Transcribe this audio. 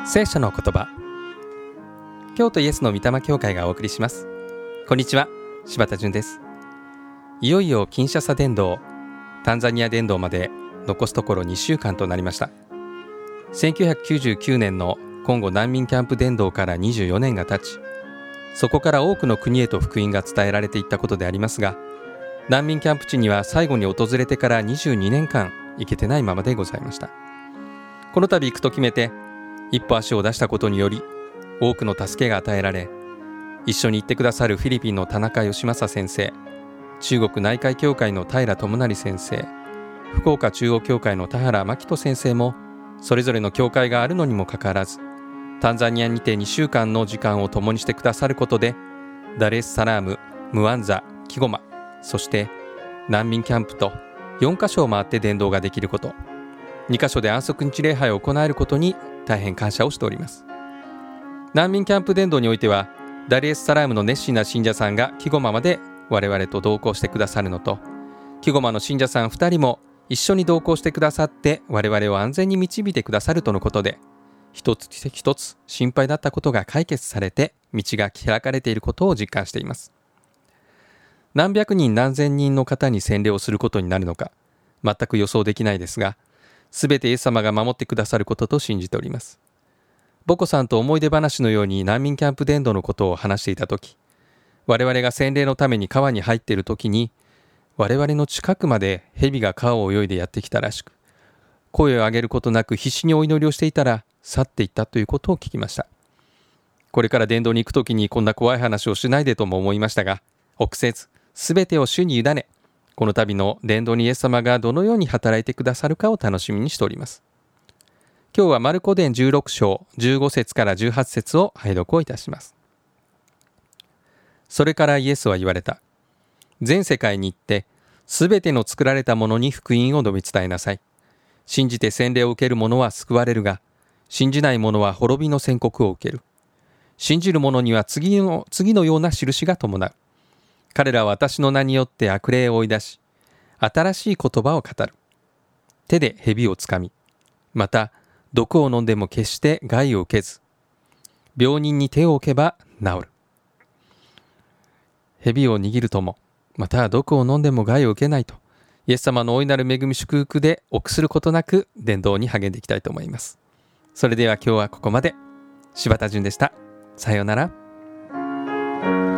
聖書の言葉、京都イエスの御霊教会がお送りします。こんにちは、柴田純です。いよいよキンシャサ伝道、タンザニア伝道まで残すところ2週間となりました。1999年のコンゴ難民キャンプ伝道から24年が経ち、そこから多くの国へと福音が伝えられていったことでありますが、難民キャンプ地には最後に訪れてから22年間行けてないままでございました。この度行くと決めて一歩足を出したことにより、多くの助けが与えられ、一緒に行ってくださるフィリピンの田中義正先生、中国内海教会の平智成先生、福岡中央教会の田原真紀人先生も、それぞれの教会があるのにもかかわらず、タンザニアにて2週間の時間を共にしてくださることで、ダレスサラーム、ムアンザ、キゴマ、そして難民キャンプと4カ所を回って伝道ができること、2カ所で安息日礼拝を行えることに大変感謝をしております。難民キャンプ伝道においては、ダレスサラームの熱心な信者さんがキゴマまで我々と同行してくださるのと、キゴマの信者さん2人も一緒に同行してくださって我々を安全に導いてくださるとのことで、一つ一つ心配だったことが解決されて道が開かれていることを実感しています。何百人何千人の方に洗礼をすることになるのか全く予想できないですが、すべてイエス様が守ってくださることと信じております。ボコさんと思い出話のように難民キャンプ伝道のことを話していたとき、我々が洗礼のために川に入っているときに、我々の近くまで蛇が川を泳いでやってきたらしく、声を上げることなく必死にお祈りをしていたら去っていったということを聞きました。これから伝道に行くときにこんな怖い話をしないでとも思いましたが、臆せずすべてを主に委ね、この度の伝道にイエス様がどのように働いてくださるかを楽しみにしております。今日はマルコ伝16章15節から18節を拝読をいたします。それからイエスは言われた。全世界に行って、すべての作られたものに福音を述べ伝えなさい。信じて洗礼を受ける者は救われるが、信じない者は滅びの宣告を受ける。信じる者には次のような印が伴う。彼らは私の名によって悪霊を追い出し、新しい言葉を語る。手で蛇をつかみ、また毒を飲んでも決して害を受けず、病人に手を置けば治る。蛇を握るとも、また毒を飲んでも害を受けないと、イエス様の大いなる恵み祝福で臆することなく伝道に励んでいきたいと思います。それでは今日はここまで。柴田純でした。さようなら。